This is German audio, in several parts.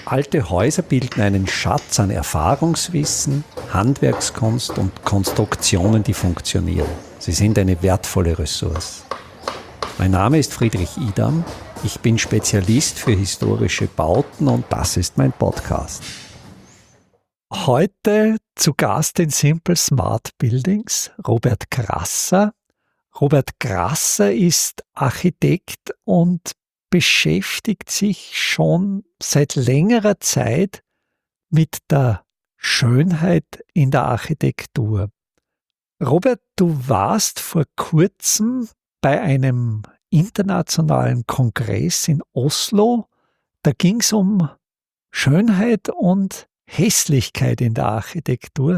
Alte Häuser bilden einen Schatz an Erfahrungswissen, Handwerkskunst und Konstruktionen, die funktionieren. Sie sind eine wertvolle Ressource. Mein Name ist Friedrich Idam. Ich bin Spezialist für historische Bauten und das ist mein Podcast. Heute zu Gast in Simple Smart Buildings Robert Grasser. Robert Grasser ist Architekt und beschäftigt sich schon seit längerer Zeit mit der Schönheit in der Architektur. Robert, du warst vor kurzem bei einem internationalen Kongress in Oslo. Da ging es um Schönheit und Hässlichkeit in der Architektur.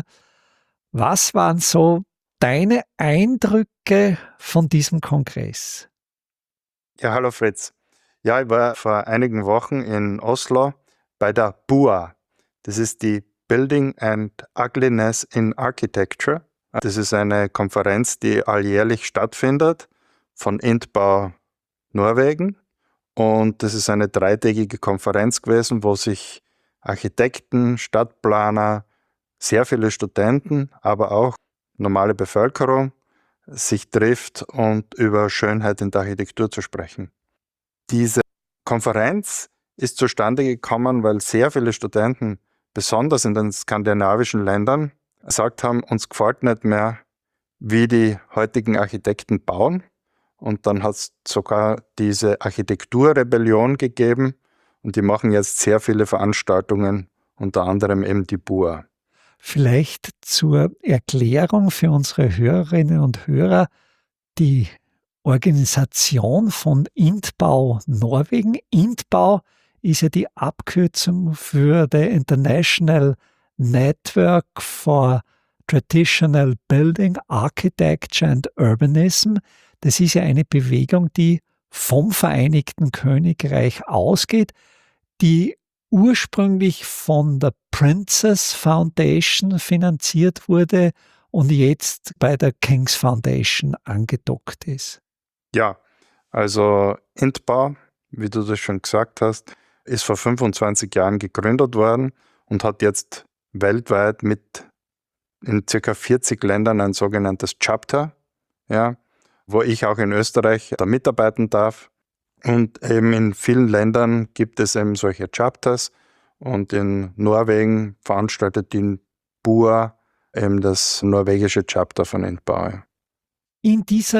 Was waren so deine Eindrücke von diesem Kongress? Ja, hallo Fritz. Ja, ich war vor einigen Wochen in Oslo bei der BUA. Das ist die Building and Ugliness in Architecture. Das ist eine Konferenz, die alljährlich stattfindet von INTBAU Norwegen. Und das ist eine dreitägige Konferenz gewesen, wo sich Architekten, Stadtplaner, sehr viele Studenten, aber auch normale Bevölkerung sich trifft und über Schönheit in der Architektur zu sprechen. Diese Konferenz ist zustande gekommen, weil sehr viele Studenten, besonders in den skandinavischen Ländern, gesagt haben, uns gefällt nicht mehr, wie die heutigen Architekten bauen. Und dann hat es sogar diese Architekturrebellion gegeben und die machen jetzt sehr viele Veranstaltungen, unter anderem eben die BUA. Vielleicht zur Erklärung für unsere Hörerinnen und Hörer, die Organisation von INTBAU Norwegen. INTBAU ist ja die Abkürzung für the International Network for Traditional Building, Architecture and Urbanism. Das ist ja eine Bewegung, die vom Vereinigten Königreich ausgeht, die ursprünglich von der Princess Foundation finanziert wurde und jetzt bei der King's Foundation angedockt ist. Ja, also INTBAU, wie du das schon gesagt hast, ist vor 25 Jahren gegründet worden und hat jetzt weltweit in ca. 40 Ländern ein sogenanntes Chapter, ja, wo ich auch in Österreich da mitarbeiten darf. Und eben in vielen Ländern gibt es eben solche Chapters und in Norwegen veranstaltet die BUA eben das norwegische Chapter von INTBAU. In dieser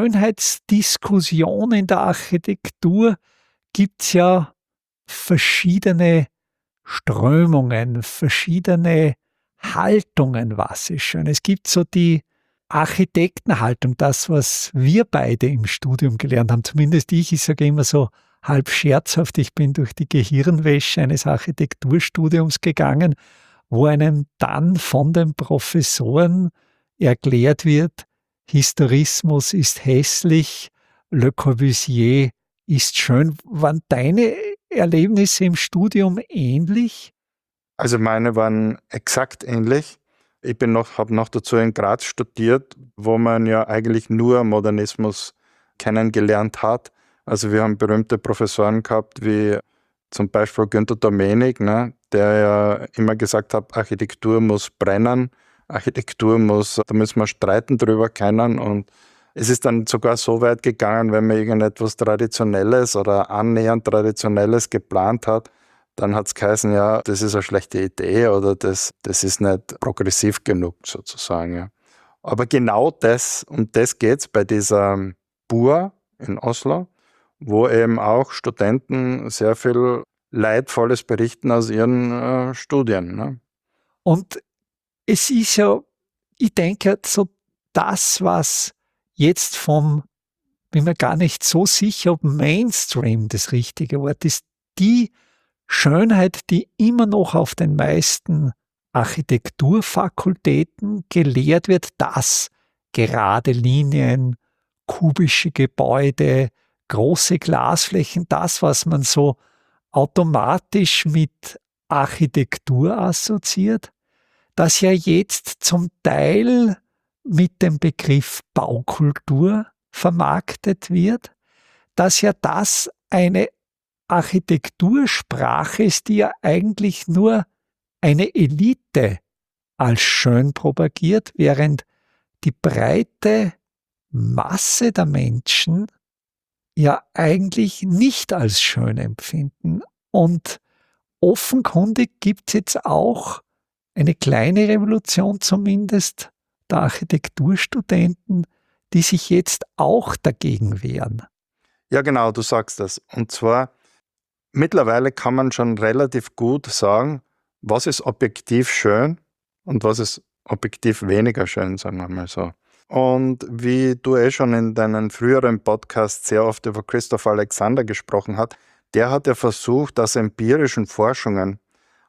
Schönheitsdiskussion in der Architektur gibt es ja verschiedene Strömungen, verschiedene Haltungen, was ist schön. Es gibt so die Architektenhaltung, das, was wir beide im Studium gelernt haben, zumindest ich sage immer so halb scherzhaft, ich bin durch die Gehirnwäsche eines Architekturstudiums gegangen, wo einem dann von den Professoren erklärt wird, Historismus ist hässlich, Le Corbusier ist schön. Waren deine Erlebnisse im Studium ähnlich? Also meine waren exakt ähnlich. Ich habe noch dazu in Graz studiert, wo man ja eigentlich nur Modernismus kennengelernt hat. Also wir haben berühmte Professoren gehabt, wie zum Beispiel Günter Domenig, ne, der ja immer gesagt hat, Architektur muss brennen, da müssen wir streiten drüber können. Und es ist dann sogar so weit gegangen, wenn man irgendetwas Traditionelles oder annähernd Traditionelles geplant hat, dann hat es geheißen, ja, das ist eine schlechte Idee oder das ist nicht progressiv genug sozusagen. Ja. Aber genau um das geht es bei dieser BUA in Oslo, wo eben auch Studenten sehr viel Leidvolles berichten aus ihren Studien. Ne? Und es ist ja, ich denke, so das, was jetzt bin mir gar nicht so sicher, ob Mainstream das richtige Wort ist, die Schönheit, die immer noch auf den meisten Architekturfakultäten gelehrt wird, dass gerade Linien, kubische Gebäude, große Glasflächen, das, was man so automatisch mit Architektur assoziiert, das ja jetzt zum Teil mit dem Begriff Baukultur vermarktet wird, dass ja das eine Architektursprache ist, die ja eigentlich nur eine Elite als schön propagiert, während die breite Masse der Menschen ja eigentlich nicht als schön empfinden. Und offenkundig gibt es jetzt auch eine kleine Revolution zumindest der Architekturstudenten, die sich jetzt auch dagegen wehren. Ja, genau, du sagst das. Und zwar, mittlerweile kann man schon relativ gut sagen, was ist objektiv schön und was ist objektiv weniger schön, sagen wir mal so. Und wie du schon in deinen früheren Podcasts sehr oft über Christopher Alexander gesprochen hast, der hat ja versucht, aus empirischen Forschungen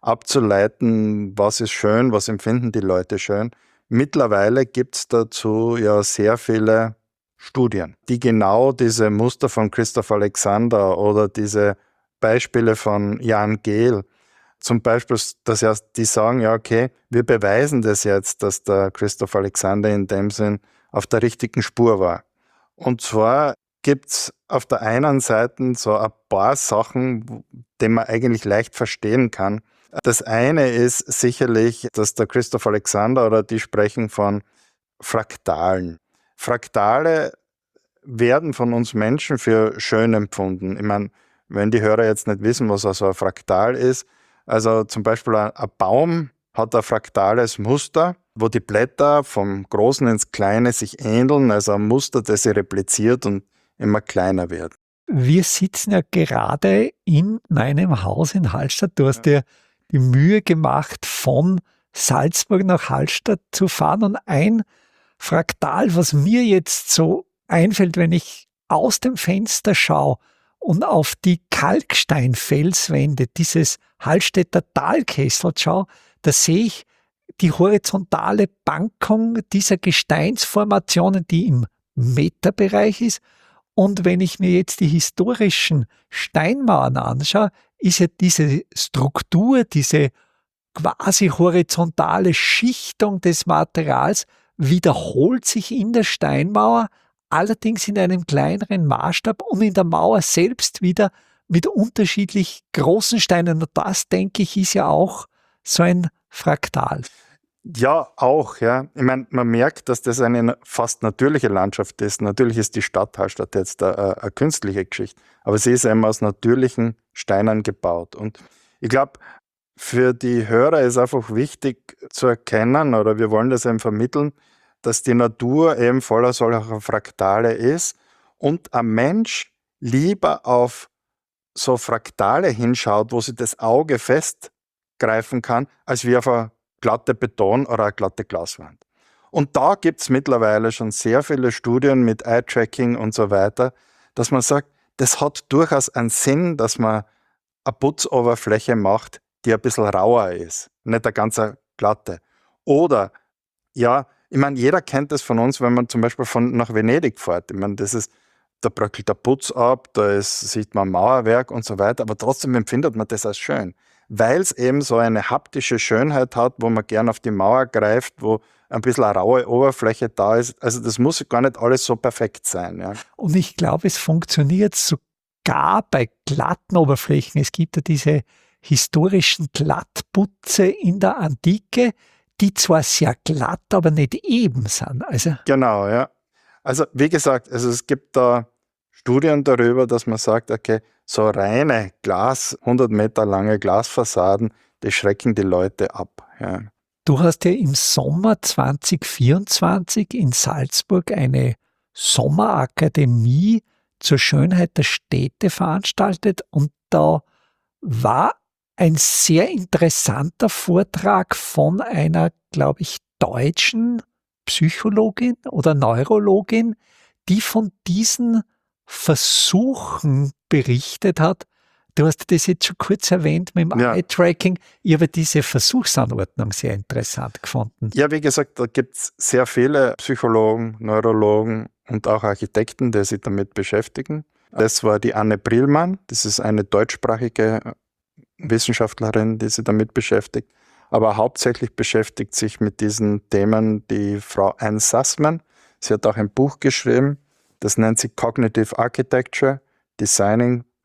abzuleiten, was ist schön, was empfinden die Leute schön. Mittlerweile gibt es dazu ja sehr viele Studien, die genau diese Muster von Christopher Alexander oder diese Beispiele von Jan Gehl, zum Beispiel, die sagen, ja okay, wir beweisen das jetzt, dass der Christopher Alexander in dem Sinn auf der richtigen Spur war. Und zwar gibt es auf der einen Seite so ein paar Sachen, die man eigentlich leicht verstehen kann. Das eine ist sicherlich, dass der Christopher Alexander oder die sprechen von Fraktalen. Fraktale werden von uns Menschen für schön empfunden. Ich meine, wenn die Hörer jetzt nicht wissen, was also ein Fraktal ist, also zum Beispiel ein Baum hat ein fraktales Muster, wo die Blätter vom Großen ins Kleine sich ähneln, also ein Muster, das sich repliziert und immer kleiner wird. Wir sitzen ja gerade in meinem Haus in Hallstatt. Du hast dir die Mühe gemacht, von Salzburg nach Hallstatt zu fahren. Und ein Fraktal, was mir jetzt so einfällt, wenn ich aus dem Fenster schaue und auf die Kalksteinfelswände dieses Hallstätter Talkessels schaue, da sehe ich die horizontale Bankung dieser Gesteinsformationen, die im Meterbereich ist. Und wenn ich mir jetzt die historischen Steinmauern anschaue, ist ja diese Struktur, diese quasi horizontale Schichtung des Materials wiederholt sich in der Steinmauer, allerdings in einem kleineren Maßstab und in der Mauer selbst wieder mit unterschiedlich großen Steinen. Und das, denke ich, ist ja auch so ein Fraktal. Ja, auch, ja. Ich meine, man merkt, dass das eine fast natürliche Landschaft ist. Natürlich ist die Stadt Hallstatt jetzt eine künstliche Geschichte, aber sie ist eben aus natürlichen Steinen gebaut. Und ich glaube, für die Hörer ist einfach wichtig zu erkennen, oder wir wollen das eben vermitteln, dass die Natur eben voller solcher Fraktale ist und ein Mensch lieber auf so Fraktale hinschaut, wo sich das Auge festgreifen kann, als wie auf eine glatte Beton oder eine glatte Glaswand. Und da gibt es mittlerweile schon sehr viele Studien mit Eye-Tracking und so weiter, dass man sagt, das hat durchaus einen Sinn, dass man eine Putzoberfläche macht, die ein bisschen rauer ist, nicht eine ganz glatte. Oder, ja, ich meine, jeder kennt das von uns, wenn man zum Beispiel nach Venedig fährt. Ich meine, da bröckelt der Putz ab, sieht man Mauerwerk und so weiter, aber trotzdem empfindet man das als schön, weil es eben so eine haptische Schönheit hat, wo man gern auf die Mauer greift, wo ein bisschen eine raue Oberfläche da ist. Also das muss gar nicht alles so perfekt sein. Ja. Und ich glaube, es funktioniert sogar bei glatten Oberflächen. Es gibt ja diese historischen Glattputze in der Antike, die zwar sehr glatt, aber nicht eben sind. Also genau, ja. Also wie gesagt, es gibt da Studien darüber, dass man sagt, okay, so reine 100 Meter lange Glasfassaden, die schrecken die Leute ab. Ja. Du hast ja im Sommer 2024 in Salzburg eine Sommerakademie zur Schönheit der Städte veranstaltet und da war ein sehr interessanter Vortrag von einer, glaube ich, deutschen Psychologin oder Neurologin, die von diesen Versuchen berichtet hat. Du hast das jetzt schon kurz erwähnt mit dem Eye-Tracking. Ich habe diese Versuchsanordnung sehr interessant gefunden. Ja, wie gesagt, da gibt es sehr viele Psychologen, Neurologen und auch Architekten, die sich damit beschäftigen. Das war die Anne Brillmann, das ist eine deutschsprachige Wissenschaftlerin, die sich damit beschäftigt. Aber hauptsächlich beschäftigt sich mit diesen Themen die Frau Anne Sussman. Sie hat auch ein Buch geschrieben, das nennt sich Cognitive Architecture, Designing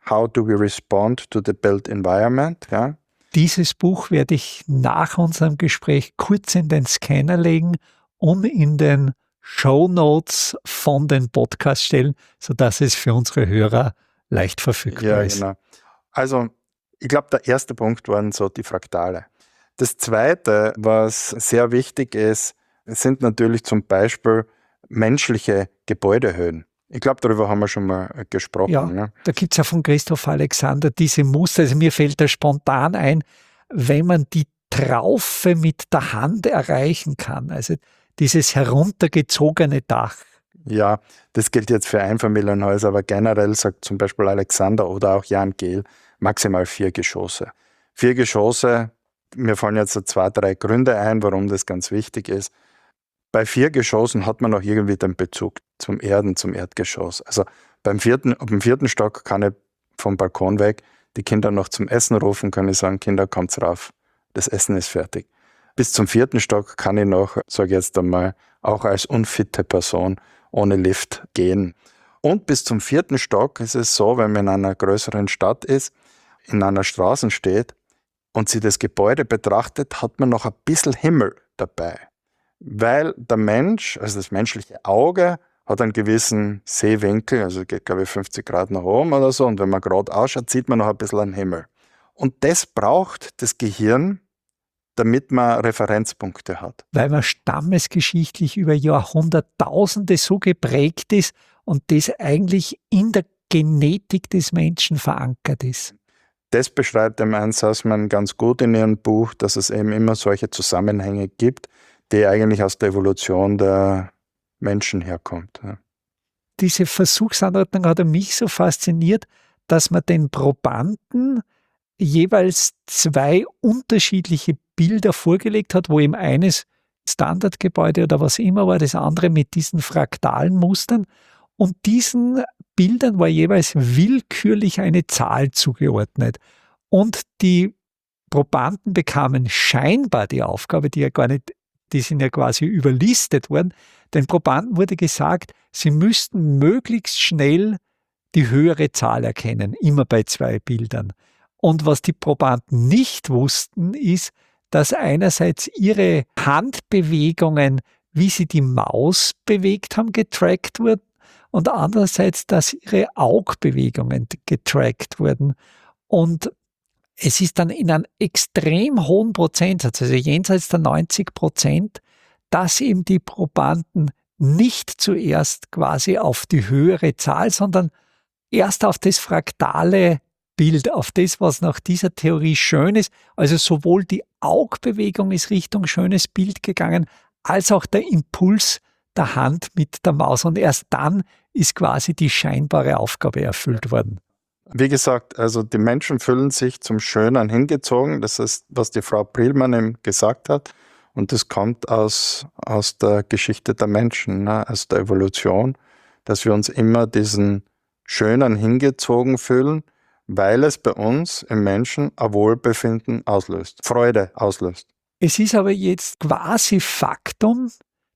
How do we respond to the built environment? Ja. Dieses Buch werde ich nach unserem Gespräch kurz in den Scanner legen und in den Shownotes von den Podcast stellen, sodass es für unsere Hörer leicht verfügbar ist. Genau. Also, ich glaube, der erste Punkt waren so die Fraktale. Das zweite, was sehr wichtig ist, sind natürlich zum Beispiel menschliche Gebäudehöhen. Ich glaube, darüber haben wir schon mal gesprochen. Ja, ne? Da gibt es ja von Christoph Alexander diese Muster. Also mir fällt da spontan ein, wenn man die Traufe mit der Hand erreichen kann. Also dieses heruntergezogene Dach. Ja, das gilt jetzt für Einfamilienhäuser, aber generell sagt zum Beispiel Alexander oder auch Jan Gehl maximal 4 Geschosse. 4 Geschosse, mir fallen jetzt so 2, 3 Gründe ein, warum das ganz wichtig ist. Bei 4 Geschossen hat man noch irgendwie den Bezug zum Erdgeschoss. Also ab dem 4. Stock kann ich vom Balkon weg die Kinder noch zum Essen rufen, kann ich sagen, Kinder, kommt's rauf, das Essen ist fertig. Bis zum 4. Stock kann ich noch, sage ich jetzt einmal, auch als unfitte Person ohne Lift gehen. Und bis zum 4. Stock ist es so, wenn man in einer größeren Stadt ist, in einer Straße steht und sie das Gebäude betrachtet, hat man noch ein bisschen Himmel dabei. Weil der Mensch, also das menschliche Auge, hat einen gewissen Sehwinkel, also geht, glaube ich, 50 Grad nach oben oder so. Und wenn man gerade ausschaut, sieht man noch ein bisschen einen Himmel. Und das braucht das Gehirn, damit man Referenzpunkte hat. Weil man stammesgeschichtlich über Jahrhunderttausende so geprägt ist und das eigentlich in der Genetik des Menschen verankert ist. Das beschreibt dem Anne Sussman ganz gut in ihrem Buch, dass es eben immer solche Zusammenhänge gibt, die eigentlich aus der Evolution der Menschen herkommt. Ja. Diese Versuchsanordnung hat mich so fasziniert, dass man den Probanden jeweils 2 unterschiedliche Bilder vorgelegt hat, wo eben eines Standardgebäude oder was immer war, das andere mit diesen fraktalen Mustern. Und diesen Bildern war jeweils willkürlich eine Zahl zugeordnet. Und die Probanden bekamen scheinbar die Aufgabe, die sind ja quasi überlistet worden. Den Probanden wurde gesagt, sie müssten möglichst schnell die höhere Zahl erkennen, immer bei 2 Bildern. Und was die Probanden nicht wussten, ist, dass einerseits ihre Handbewegungen, wie sie die Maus bewegt haben, getrackt wurden und andererseits, dass ihre Augbewegungen getrackt wurden. Und es ist dann in einem extrem hohen Prozentsatz, also jenseits der 90%, dass eben die Probanden nicht zuerst quasi auf die höhere Zahl, sondern erst auf das fraktale Bild, auf das, was nach dieser Theorie schön ist. Also sowohl die Augbewegung ist Richtung schönes Bild gegangen, als auch der Impuls der Hand mit der Maus. Und erst dann ist quasi die scheinbare Aufgabe erfüllt worden. Wie gesagt, also die Menschen fühlen sich zum Schönen hingezogen. Das ist, was die Frau Brilmann eben gesagt hat. Und das kommt aus der Geschichte der Menschen, ne? Aus der Evolution, dass wir uns immer diesen Schönen hingezogen fühlen, weil es bei uns im Menschen ein Wohlbefinden auslöst, Freude auslöst. Es ist aber jetzt quasi Faktum,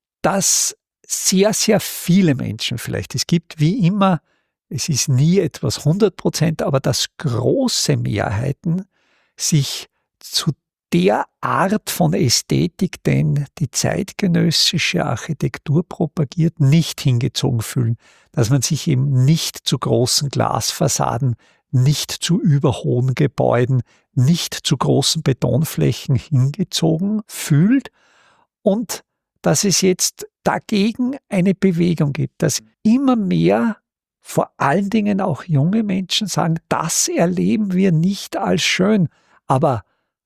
dass sehr, sehr viele Menschen vielleicht, es gibt wie immer, es ist nie etwas 100%, aber dass große Mehrheiten sich zu der Art von Ästhetik, den die zeitgenössische Architektur propagiert, nicht hingezogen fühlen. Dass man sich eben nicht zu großen Glasfassaden, nicht zu überhohen Gebäuden, nicht zu großen Betonflächen hingezogen fühlt und dass es jetzt dagegen eine Bewegung gibt, dass immer mehr, vor allen Dingen auch junge Menschen sagen, das erleben wir nicht als schön, aber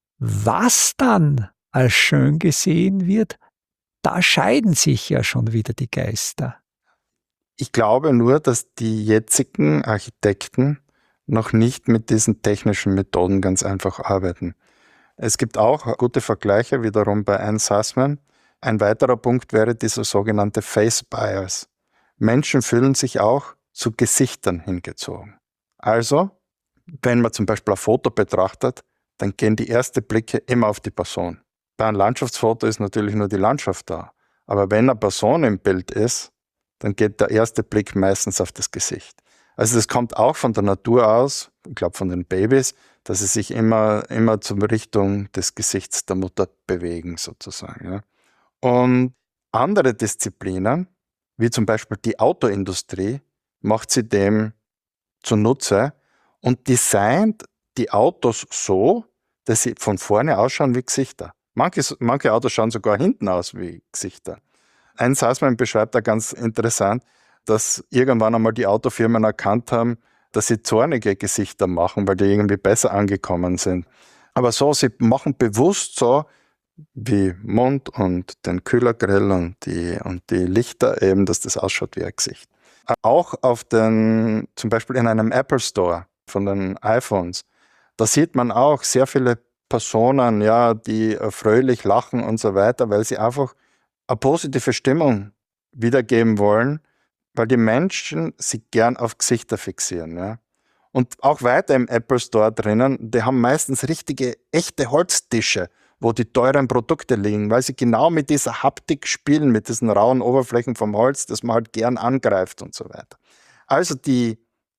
was dann als schön gesehen wird, da scheiden sich ja schon wieder die Geister. Ich glaube nur, dass die jetzigen Architekten noch nicht mit diesen technischen Methoden ganz einfach arbeiten. Es gibt auch gute Vergleiche wiederum bei Anne Sussman. Ein weiterer Punkt wäre dieser sogenannte Face Bias. Menschen fühlen sich auch zu Gesichtern hingezogen. Also, wenn man zum Beispiel ein Foto betrachtet, dann gehen die ersten Blicke immer auf die Person. Bei einem Landschaftsfoto ist natürlich nur die Landschaft da. Aber wenn eine Person im Bild ist, dann geht der erste Blick meistens auf das Gesicht. Also das kommt auch von der Natur aus, ich glaube von den Babys, dass sie sich immer zur Richtung des Gesichts der Mutter bewegen sozusagen. Ja. Und andere Disziplinen, wie zum Beispiel die Autoindustrie, macht sie dem zunutze und designt die Autos so, dass sie von vorne ausschauen wie Gesichter. Manche Autos schauen sogar hinten aus wie Gesichter. Ein Salzmann beschreibt da ganz interessant, dass irgendwann einmal die Autofirmen erkannt haben, dass sie zornige Gesichter machen, weil die irgendwie besser angekommen sind. Aber so, sie machen bewusst so, wie Mund und den Kühlergrill und die Lichter eben, dass das ausschaut wie ein Gesicht. Auch zum Beispiel in einem Apple Store von den iPhones, da sieht man auch sehr viele Personen, ja, die fröhlich lachen und so weiter, weil sie einfach eine positive Stimmung wiedergeben wollen, weil die Menschen sich gern auf Gesichter fixieren. Ja. Und auch weiter im Apple Store drinnen, die haben meistens richtige, echte Holztische, wo die teuren Produkte liegen, weil sie genau mit dieser Haptik spielen, mit diesen rauen Oberflächen vom Holz, das man halt gern angreift und so weiter. Also die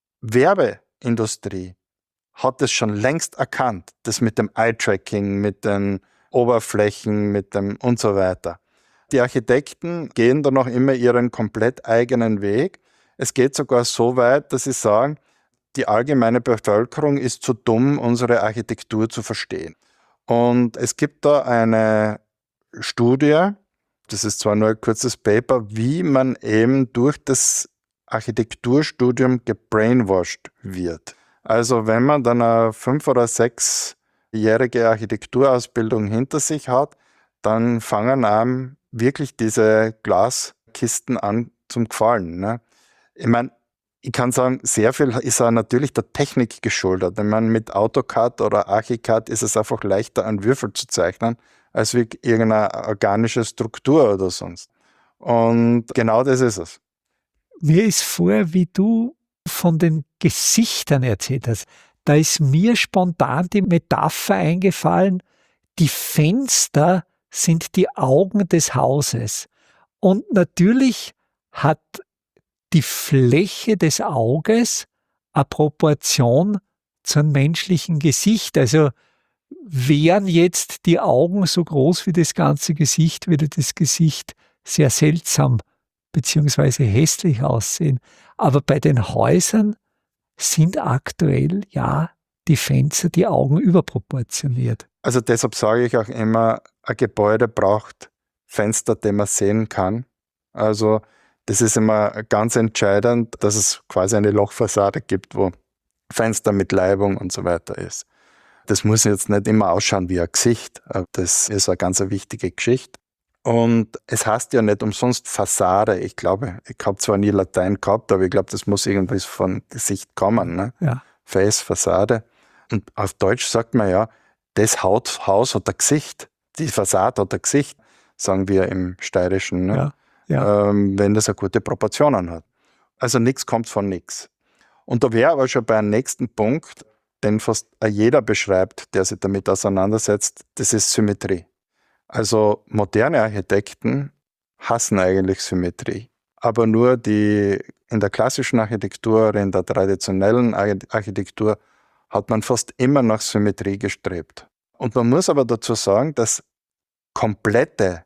Werbeindustrie hat es schon längst erkannt, das mit dem Eye-Tracking, mit den Oberflächen, mit dem und so weiter. Die Architekten gehen da noch immer ihren komplett eigenen Weg. Es geht sogar so weit, dass sie sagen, die allgemeine Bevölkerung ist zu dumm, unsere Architektur zu verstehen. Und es gibt da eine Studie, das ist zwar nur ein kurzes Paper, wie man eben durch das Architekturstudium gebrainwashed wird. Also wenn man dann eine 5- oder 6-jährige Architekturausbildung hinter sich hat, dann fangen einem wirklich diese Glaskisten an zum Gefallen. Ne? Ich meine, ich kann sagen, sehr viel ist auch natürlich der Technik geschuldet. Ich meine, mit AutoCAD oder Archicad ist es einfach leichter, einen Würfel zu zeichnen, als wie irgendeine organische Struktur oder sonst. Und genau das ist es. Mir ist vorher, wie du von den Gesichtern erzählt hast, da ist mir spontan die Metapher eingefallen, die Fenster sind die Augen des Hauses. Und natürlich hat die Fläche des Auges eine Proportion zum menschlichen Gesicht. Also wären jetzt die Augen so groß wie das ganze Gesicht, würde das Gesicht sehr seltsam beziehungsweise hässlich aussehen. Aber bei den Häusern sind aktuell ja die Fenster, die Augen überproportioniert. Also deshalb sage ich auch immer, ein Gebäude braucht Fenster, die man sehen kann. Also das ist immer ganz entscheidend, dass es quasi eine Lochfassade gibt, wo Fenster mit Leibung und so weiter ist. Das muss jetzt nicht immer ausschauen wie ein Gesicht. Das ist eine ganz wichtige Geschichte. Und es heißt ja nicht umsonst Fassade. Ich glaube, ich habe zwar nie Latein gehabt, aber ich glaube, das muss irgendwie von Gesicht kommen. Ne? Ja. Face, Fassade. Und auf Deutsch sagt man ja, das Haus hat ein Gesicht. Die Fassade hat ein Gesicht, sagen wir im Steirischen. Ne? Ja. Wenn das eine gute Proportionen hat. Also nichts kommt von nichts. Und da wäre aber schon bei einem nächsten Punkt, den fast jeder beschreibt, der sich damit auseinandersetzt, das ist Symmetrie. Also moderne Architekten hassen eigentlich Symmetrie. Aber nur die in der klassischen Architektur oder in der traditionellen Architektur hat man fast immer nach Symmetrie gestrebt. Und man muss aber dazu sagen, dass komplette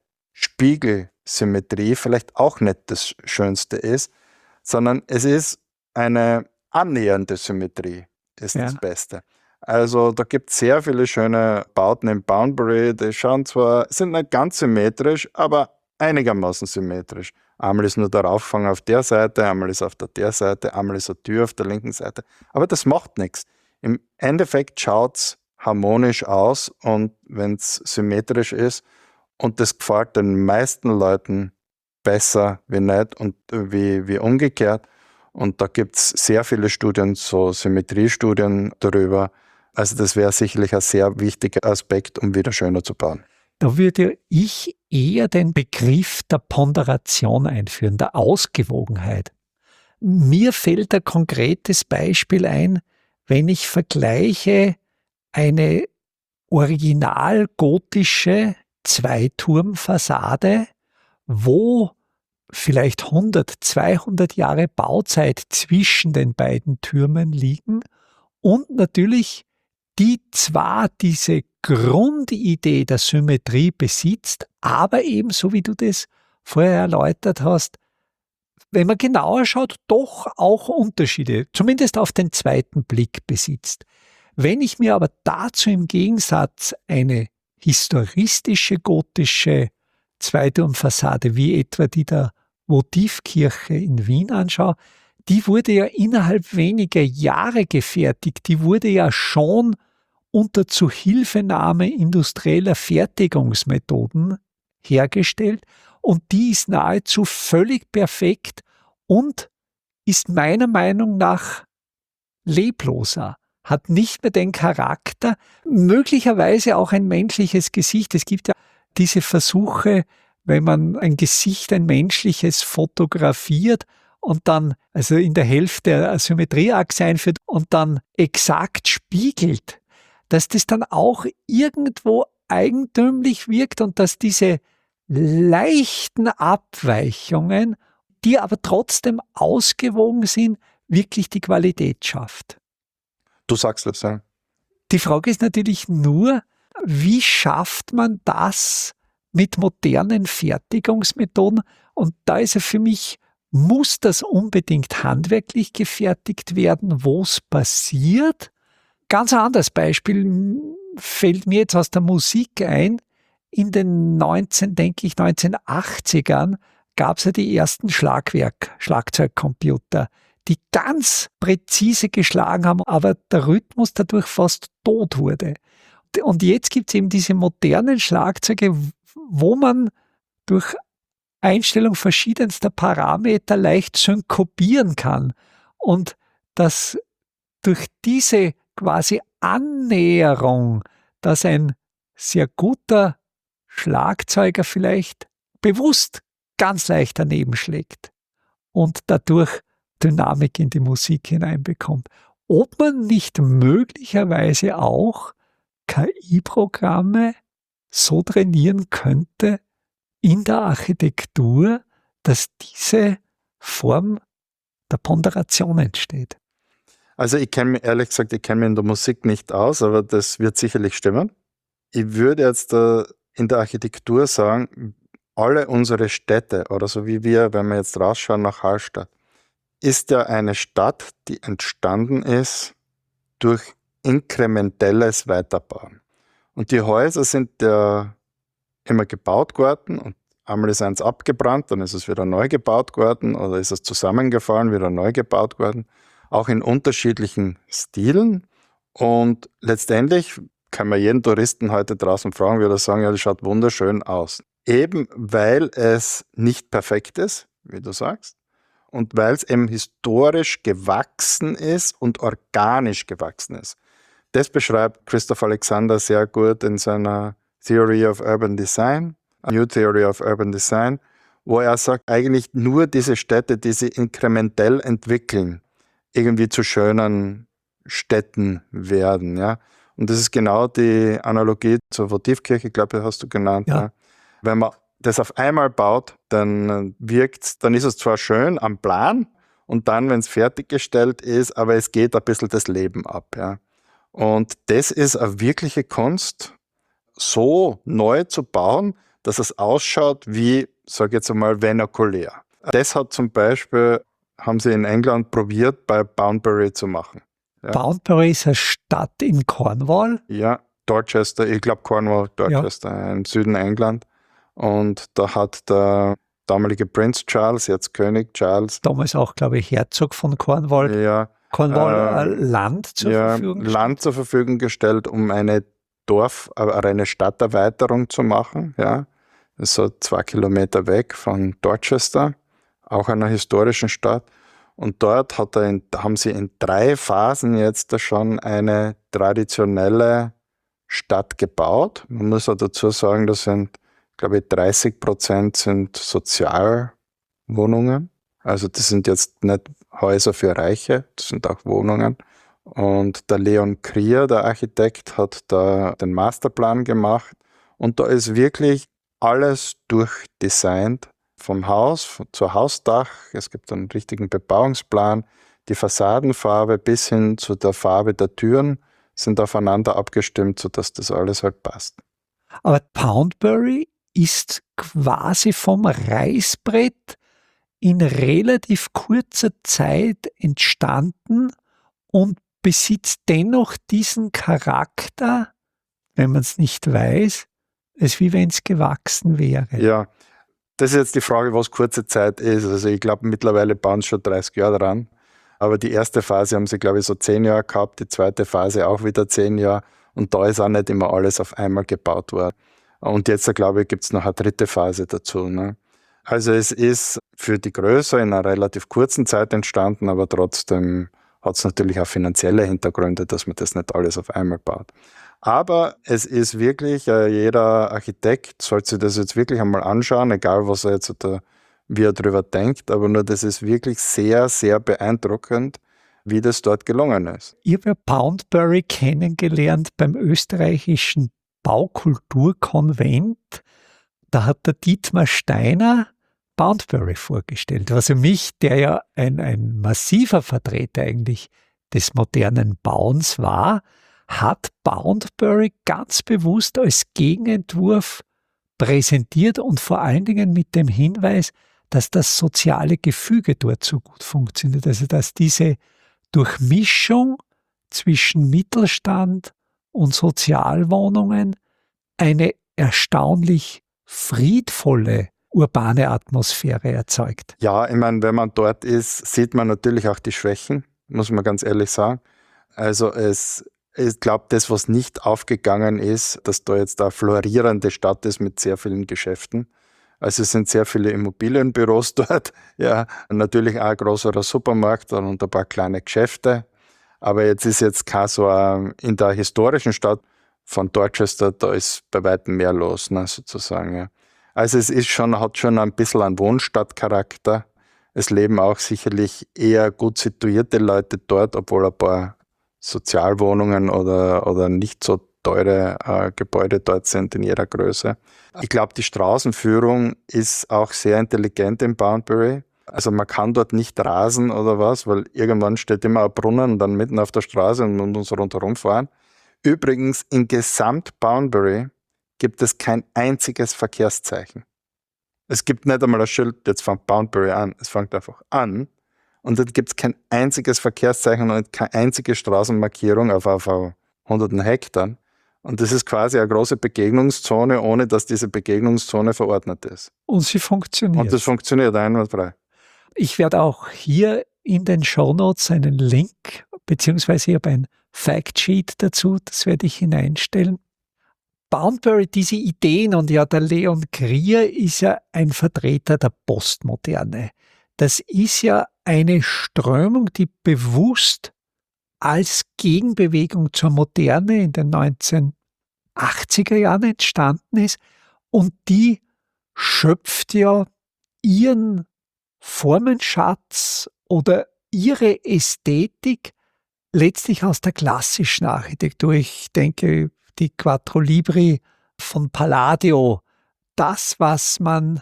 Spiegelsymmetrie vielleicht auch nicht das Schönste ist, sondern es ist eine annähernde Symmetrie, ist das Beste. Also da gibt es sehr viele schöne Bauten in Banbury, die sind nicht ganz symmetrisch, aber einigermaßen symmetrisch. Einmal ist nur der Auffang auf der Seite, einmal ist auf der Seite, einmal ist eine Tür auf der linken Seite. Aber das macht nichts. Im Endeffekt schaut es harmonisch aus und wenn es symmetrisch ist, und das gefällt den meisten Leuten besser wie nicht und wie umgekehrt. Und da gibt es sehr viele Studien, so Symmetriestudien darüber. Also das wäre sicherlich ein sehr wichtiger Aspekt, um wieder schöner zu bauen. Da würde ich eher den Begriff der Ponderation einführen, der Ausgewogenheit. Mir fällt ein konkretes Beispiel ein, wenn ich vergleiche eine original gotische Zweiturmfassade, wo vielleicht 100, 200 Jahre Bauzeit zwischen den beiden Türmen liegen und natürlich die zwar diese Grundidee der Symmetrie besitzt, aber eben, so wie du das vorher erläutert hast, wenn man genauer schaut, doch auch Unterschiede, zumindest auf den zweiten Blick besitzt. Wenn ich mir aber dazu im Gegensatz eine historistische gotische Zweiturmfassade wie etwa die der Votivkirche in Wien anschaue, die wurde ja innerhalb weniger Jahre gefertigt, die wurde ja schon unter Zuhilfenahme industrieller Fertigungsmethoden hergestellt und die ist nahezu völlig perfekt und ist meiner Meinung nach lebloser, hat nicht mehr den Charakter, möglicherweise auch ein menschliches Gesicht. Es gibt ja diese Versuche, wenn man ein Gesicht, ein menschliches fotografiert und dann, also in der Hälfte eine Symmetrieachse einführt und dann exakt spiegelt, dass das dann auch irgendwo eigentümlich wirkt und dass diese leichten Abweichungen, die aber trotzdem ausgewogen sind, wirklich die Qualität schafft. Du sagst es, ja. Die Frage ist natürlich nur, wie schafft man das mit modernen Fertigungsmethoden? Und da ist ja für mich, muss das unbedingt handwerklich gefertigt werden, wo es passiert? Ganz ein anderes Beispiel fällt mir jetzt aus der Musik ein. In den 1980ern gab es ja die ersten Schlagzeugcomputer, die ganz präzise geschlagen haben, aber der Rhythmus dadurch fast tot wurde. Und jetzt gibt es eben diese modernen Schlagzeuge, wo man durch Einstellung verschiedenster Parameter leicht synkopieren kann. Und dass durch diese quasi Annäherung, dass ein sehr guter Schlagzeuger vielleicht bewusst ganz leicht daneben schlägt und dadurch Dynamik in die Musik hineinbekommt. Ob man nicht möglicherweise auch KI-Programme so trainieren könnte in der Architektur, dass diese Form der Ponderation entsteht. Also ich kenne mich, ehrlich gesagt, ich kenne mich in der Musik nicht aus, aber das wird sicherlich stimmen. Ich würde jetzt in der Architektur sagen, alle unsere Städte oder so wie wir, wenn wir jetzt rausschauen nach Hallstatt, ist ja eine Stadt, die entstanden ist durch inkrementelles Weiterbauen. Und die Häuser sind ja immer gebaut worden und einmal ist eins abgebrannt, dann ist es wieder neu gebaut worden oder ist es zusammengefallen, wieder neu gebaut worden, auch in unterschiedlichen Stilen. Und letztendlich kann man jeden Touristen heute draußen fragen, würde er sagen, ja, das schaut wunderschön aus. Eben weil es nicht perfekt ist, wie du sagst, und weil es eben historisch gewachsen ist und organisch gewachsen ist. Das beschreibt Christoph Alexander sehr gut in seiner Theory of Urban Design, A New Theory of Urban Design, wo er sagt, eigentlich nur diese Städte, die sich inkrementell entwickeln, irgendwie zu schönen Städten werden. Ja? Und das ist genau die Analogie zur Votivkirche, glaube ich, hast du genannt. Ja. Ja? Wenn man das auf einmal baut, dann dann ist es zwar schön am Plan und dann, wenn es fertiggestellt ist, aber es geht ein bisschen das Leben ab. Ja? Und das ist eine wirkliche Kunst, so neu zu bauen, dass es ausschaut wie, sage ich jetzt einmal, vernakulär. Das hat zum Beispiel, haben sie in England probiert, bei Boundbury zu machen. Ja. Boundbury ist eine Stadt in Cornwall. Ja, Dorchester, ich glaube Cornwall, Dorchester, ja. Im Süden England. Und da hat der damalige Prinz Charles, jetzt König Charles, Damals auch, glaube ich, Herzog von Cornwall. ja, Land zur Verfügung gestellt. Land zur Verfügung gestellt, um eine eine Stadterweiterung zu machen. Ja. Das ist so 2 Kilometer weg von Dorchester, auch einer historischen Stadt. Und dort haben sie in 3 Phasen jetzt schon eine traditionelle Stadt gebaut. Man muss auch dazu sagen, das sind, glaube ich, 30% sind Sozialwohnungen. Also das sind jetzt nicht Häuser für Reiche, das sind auch Wohnungen. Und der Leon Krier, der Architekt, hat da den Masterplan gemacht. Und da ist wirklich alles durchdesignt, vom Haus zur Hausdach. Es gibt einen richtigen Bebauungsplan. Die Fassadenfarbe bis hin zu der Farbe der Türen sind aufeinander abgestimmt, sodass das alles halt passt. Aber Poundbury ist quasi vom Reißbrett in relativ kurzer Zeit entstanden und besitzt dennoch diesen Charakter, wenn man es nicht weiß, als wie wenn es gewachsen wäre. Ja, das ist jetzt die Frage, was kurze Zeit ist. Also ich glaube, mittlerweile bauen sie schon 30 Jahre dran. Aber die erste Phase haben sie, glaube ich, so 10 Jahre gehabt, die zweite Phase auch wieder 10 Jahre. Und da ist auch nicht immer alles auf einmal gebaut worden. Und jetzt, glaube ich, gibt es noch eine dritte Phase dazu. Ne? Also es ist für die Größe in einer relativ kurzen Zeit entstanden, aber trotzdem hat es natürlich auch finanzielle Hintergründe, dass man das nicht alles auf einmal baut. Aber es ist wirklich, jeder Architekt sollte sich das jetzt wirklich einmal anschauen, egal was er jetzt wie er darüber denkt, aber nur das ist wirklich sehr, sehr beeindruckend, wie das dort gelungen ist. Ich habe ja Poundbury kennengelernt beim österreichischen Baukulturkonvent. Da hat der Dietmar Steiner Poundbury vorgestellt. Also mich, der ja ein massiver Vertreter eigentlich des modernen Bauens war, hat Poundbury ganz bewusst als Gegenentwurf präsentiert und vor allen Dingen mit dem Hinweis, dass das soziale Gefüge dort so gut funktioniert. Also dass diese Durchmischung zwischen Mittelstand und Sozialwohnungen eine erstaunlich friedvolle urbane Atmosphäre erzeugt. Ja, ich meine, wenn man dort ist, sieht man natürlich auch die Schwächen, muss man ganz ehrlich sagen. Also ich glaube, das, was nicht aufgegangen ist, dass da jetzt eine florierende Stadt ist mit sehr vielen Geschäften. Also es sind sehr viele Immobilienbüros dort, ja, natürlich auch ein größerer Supermarkt und ein paar kleine Geschäfte. Aber jetzt ist jetzt kein so in der historischen Stadt von Dorchester, da ist bei weitem mehr los, ne, sozusagen. Ja. Also es ist hat schon ein bisschen einen Wohnstadtcharakter. Es leben auch sicherlich eher gut situierte Leute dort, obwohl ein paar Sozialwohnungen oder nicht so teure Gebäude dort sind in ihrer Größe. Ich glaube, die Straßenführung ist auch sehr intelligent in Poundbury. Also man kann dort nicht rasen oder was, weil irgendwann steht immer ein Brunnen und dann mitten auf der Straße und man muss rundherum fahren. Übrigens, in Gesamt Poundbury gibt es kein einziges Verkehrszeichen. Es gibt nicht einmal ein Schild, jetzt fängt Poundbury an. Es fängt einfach an und dann gibt es kein einziges Verkehrszeichen und keine einzige Straßenmarkierung auf hunderten Hektar. Und das ist quasi eine große Begegnungszone, ohne dass diese Begegnungszone verordnet ist. Und sie funktioniert. Und das funktioniert einwandfrei. Ich werde auch hier in den Shownotes einen Link, beziehungsweise ich habe ein Factsheet dazu, das werde ich hineinstellen. Poundbury, diese Ideen, und ja, der Leon Grier ist ja ein Vertreter der Postmoderne. Das ist ja eine Strömung, die bewusst als Gegenbewegung zur Moderne in den 1980er Jahren entstanden ist und die schöpft ja ihren Formenschatz oder ihre Ästhetik letztlich aus der klassischen Architektur. Ich denke, die Quattro Libri von Palladio, das, was man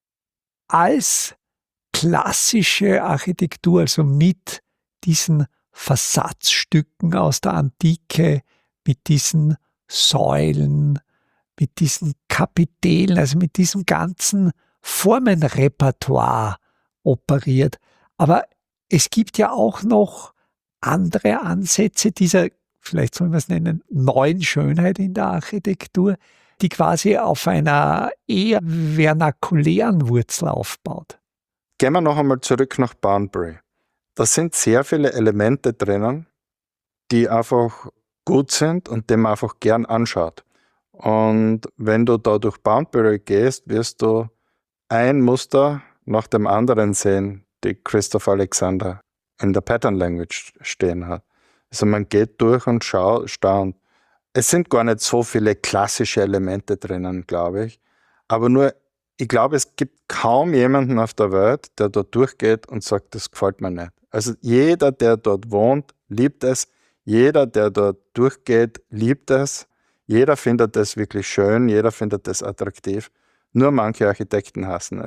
als klassische Architektur, also mit diesen Versatzstücken aus der Antike, mit diesen Säulen, mit diesen Kapitellen, also mit diesem ganzen Formenrepertoire operiert. Aber es gibt ja auch noch andere Ansätze dieser, vielleicht soll man es nennen, neuen Schönheit in der Architektur, die quasi auf einer eher vernakulären Wurzel aufbaut. Gehen wir noch einmal zurück nach Poundbury. Da sind sehr viele Elemente drinnen, die einfach gut sind und die man einfach gern anschaut. Und wenn du da durch Poundbury gehst, wirst du ein Muster nach dem anderen sehen, die Christoph Alexander in der Pattern Language stehen hat. Also man geht durch und staunt. Es sind gar nicht so viele klassische Elemente drinnen, glaube ich. Aber nur, ich glaube, es gibt kaum jemanden auf der Welt, der dort durchgeht und sagt, das gefällt mir nicht. Also jeder, der dort wohnt, liebt es. Jeder, der dort durchgeht, liebt es. Jeder findet es wirklich schön, jeder findet es attraktiv. Nur manche Architekten hassen es.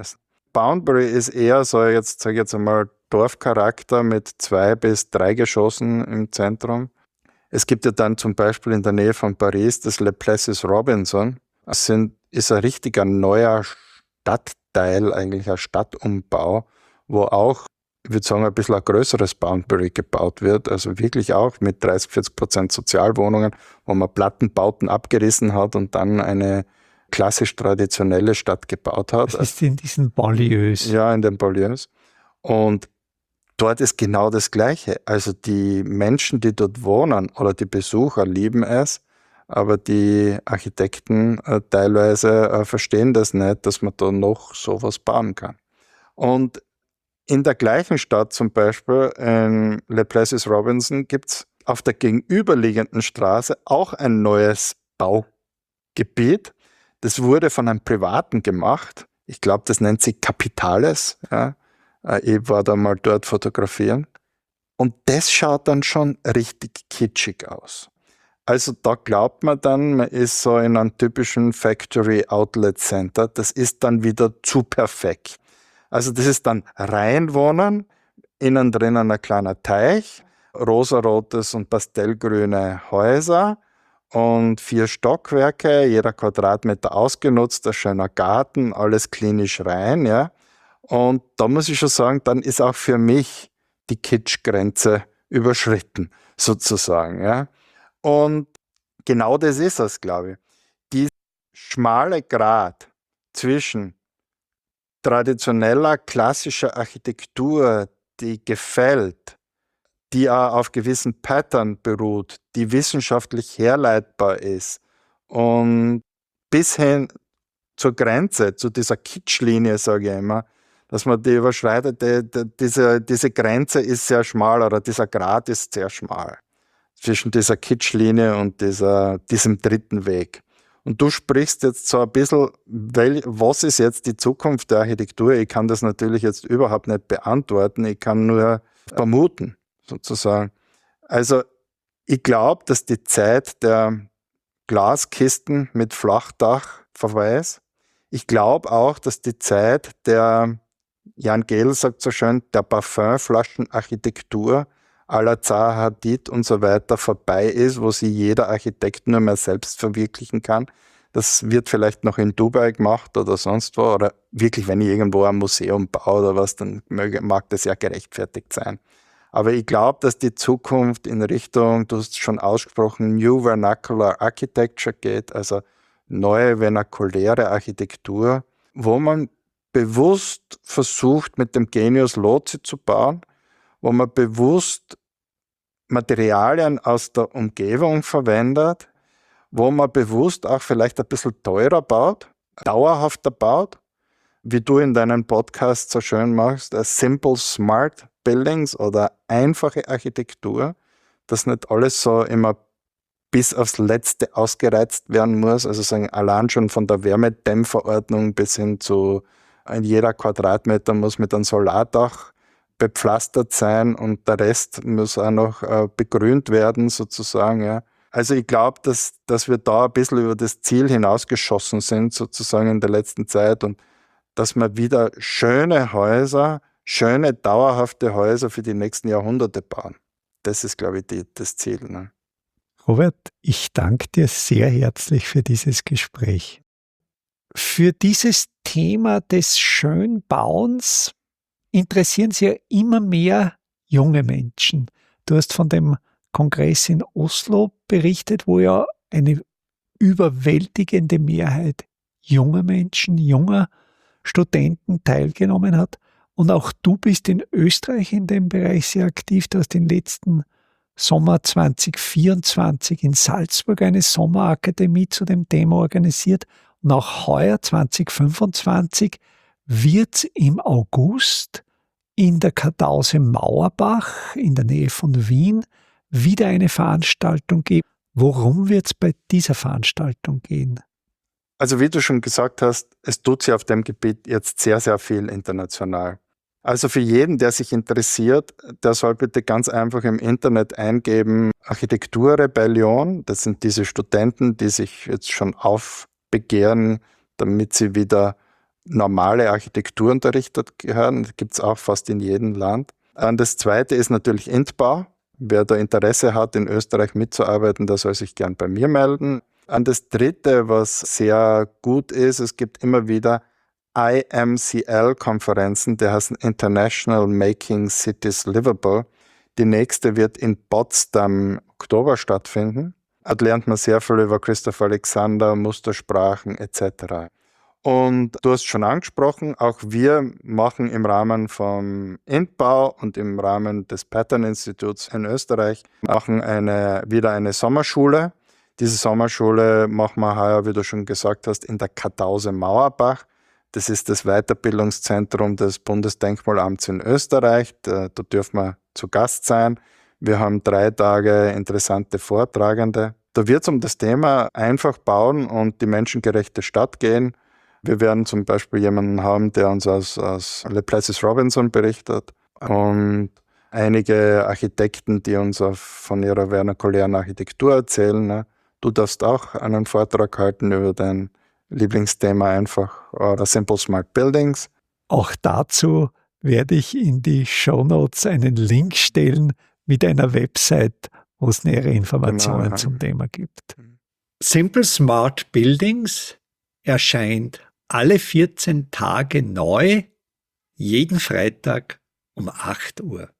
Boundary ist eher so, jetzt sage ich jetzt einmal, Dorfcharakter mit 2 bis 3 Geschossen im Zentrum. Es gibt ja dann zum Beispiel in der Nähe von Paris das Le Plessis Robinson. Das ist ein richtiger neuer Stadtteil, eigentlich ein Stadtumbau, wo auch, ich würde sagen, ein bisschen ein größeres Boundary gebaut wird, also wirklich auch mit 30-40% Sozialwohnungen, wo man Plattenbauten abgerissen hat und dann eine klassisch traditionelle Stadt gebaut hat. Das ist in diesen Banlieues. Ja, in den Banlieues. Und dort ist genau das Gleiche. Also die Menschen, die dort wohnen oder die Besucher lieben es, aber die Architekten teilweise verstehen das nicht, dass man da noch sowas bauen kann. Und in der gleichen Stadt zum Beispiel, in Le Plessis Robinson, gibt es auf der gegenüberliegenden Straße auch ein neues Baugebiet. Das wurde von einem Privaten gemacht. Ich glaube, das nennt sich Capitales. Ja. Ich war da mal dort fotografieren. Und das schaut dann schon richtig kitschig aus. Also da glaubt man dann, man ist so in einem typischen Factory Outlet Center. Das ist dann wieder zu perfekt. Also das ist dann Reihenwohnen, innen drinnen ein kleiner Teich, rosarotes und pastellgrüne Häuser und 4 Stockwerke, jeder Quadratmeter ausgenutzt, ein schöner Garten, alles klinisch rein, ja. Und da muss ich schon sagen, dann ist auch für mich die Kitschgrenze überschritten, sozusagen, ja. Und genau das ist es, glaube ich. Dieser schmale Grat zwischen traditioneller, klassischer Architektur, die gefällt, die auch auf gewissen Pattern beruht, die wissenschaftlich herleitbar ist und bis hin zur Grenze, zu dieser Kitschlinie, sage ich immer, dass man die überschreitet, diese Grenze ist sehr schmal oder dieser Grat ist sehr schmal zwischen dieser Kitschlinie und diesem dritten Weg. Und du sprichst jetzt so ein bisschen, was ist jetzt die Zukunft der Architektur? Ich kann das natürlich jetzt überhaupt nicht beantworten, ich kann nur vermuten, sozusagen. Also ich glaube, dass die Zeit der Glaskisten mit Flachdach vorbei ist. Ich glaube auch, dass die Zeit der, Jan Gehl sagt so schön, der Parfümflaschenarchitektur à la Zaha Hadid und so weiter vorbei ist, wo sich jeder Architekt nur mehr selbst verwirklichen kann. Das wird vielleicht noch in Dubai gemacht oder sonst wo. Oder wirklich, wenn ich irgendwo ein Museum baue oder was, dann mag das ja gerechtfertigt sein. Aber ich glaube, dass die Zukunft in Richtung, du hast schon ausgesprochen, New Vernacular Architecture geht, also neue vernakuläre Architektur, wo man bewusst versucht, mit dem Genius Loci zu bauen, wo man bewusst Materialien aus der Umgebung verwendet, wo man bewusst auch vielleicht ein bisschen teurer baut, dauerhafter baut, wie du in deinem Podcast so schön machst, Simple Smart Buildings oder einfache Architektur, dass nicht alles so immer bis aufs Letzte ausgereizt werden muss, also sagen, allein schon von der Wärmedämmverordnung bis hin zu jeder Quadratmeter muss mit einem Solardach bepflastert sein und der Rest muss auch noch begrünt werden, sozusagen. Ja. Also ich glaube, dass wir da ein bisschen über das Ziel hinausgeschossen sind, sozusagen in der letzten Zeit und dass wir wieder schöne Häuser, schöne, dauerhafte Häuser für die nächsten Jahrhunderte bauen. Das ist, glaube ich, das Ziel. Ne? Robert, ich danke dir sehr herzlich für dieses Gespräch. Für dieses Thema des Schönbauens interessieren sich ja immer mehr junge Menschen. Du hast von dem Kongress in Oslo berichtet, wo ja eine überwältigende Mehrheit junger Menschen, junger Studenten teilgenommen hat. Und auch du bist in Österreich in dem Bereich sehr aktiv. Du hast den letzten Sommer 2024 in Salzburg eine Sommerakademie zu dem Thema organisiert. Und auch heuer 2025 wird im August in der Kartause Mauerbach in der Nähe von Wien wieder eine Veranstaltung geben. Worum wird es bei dieser Veranstaltung gehen? Also wie du schon gesagt hast, es tut sich auf dem Gebiet jetzt sehr, sehr viel international. Also für jeden, der sich interessiert, der soll bitte ganz einfach im Internet eingeben, Architekturrebellion. Das sind diese Studenten, die sich jetzt schon aufbegehren, damit sie wieder normale Architektur unterrichtet gehören. Das gibt es auch fast in jedem Land. Das zweite ist natürlich Intbau. Wer da Interesse hat, in Österreich mitzuarbeiten, der soll sich gern bei mir melden. Das dritte, was sehr gut ist, es gibt immer wieder IMCL-Konferenzen, die heißen International Making Cities Livable. Die nächste wird in Potsdam im Oktober stattfinden. Dort lernt man sehr viel über Christoph Alexander, Mustersprachen etc. Und du hast schon angesprochen, auch wir machen im Rahmen vom Intbau und im Rahmen des Pattern-Instituts in Österreich machen wieder eine Sommerschule. Diese Sommerschule machen wir heuer, wie du schon gesagt hast, in der Kartause Mauerbach. Das ist das Weiterbildungszentrum des Bundesdenkmalamts in Österreich. Da dürfen wir zu Gast sein. Wir haben 3 Tage interessante Vortragende. Da wird es um das Thema einfach bauen und die menschengerechte Stadt gehen. Wir werden zum Beispiel jemanden haben, der uns aus Le Plessis Robinson berichtet und einige Architekten, die uns von ihrer vernakulären Architektur erzählen. Ne? Du darfst auch einen Vortrag halten über dein Lieblingsthema einfach oder Simple Smart Buildings. Auch dazu werde ich in die Shownotes einen Link stellen mit einer Website, wo es nähere Informationen zum Thema gibt. Simple Smart Buildings erscheint alle 14 Tage neu, jeden Freitag um 8 Uhr.